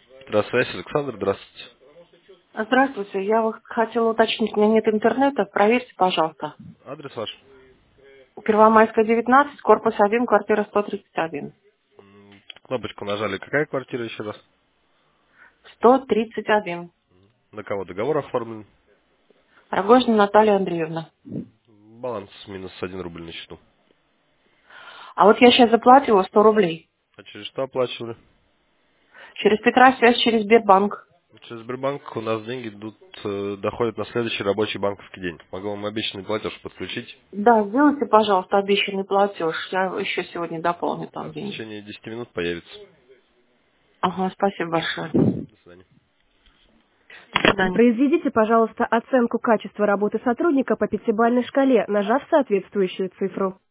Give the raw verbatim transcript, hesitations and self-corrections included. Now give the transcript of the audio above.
Здравствуйте, Александр, здравствуйте. Здравствуйте, я вот хотела уточнить, у меня нет интернета, проверьте, пожалуйста. Адрес ваш? Первомайская, девятнадцать, корпус один, квартира сто тридцать один. М, Кнопочку нажали. Какая квартира еще раз? сто тридцать один. На кого договор оформлен? Рогожина Наталья Андреевна. Баланс минус один рубль на счету. А вот я сейчас заплатила сто рублей. А через что оплачивали? Через Петра связь через Сбербанк. Через Сбербанк у нас деньги идут, э, доходят на следующий рабочий банковский день. Могу вам обещанный платеж подключить. Да, сделайте, пожалуйста, обещанный платеж. Я еще сегодня дополню Да, там в деньги. течение десяти минут появится. Ага, спасибо большое. До свидания. До свидания. Произведите, пожалуйста, оценку качества работы сотрудника по пятибалльной шкале, нажав соответствующую цифру.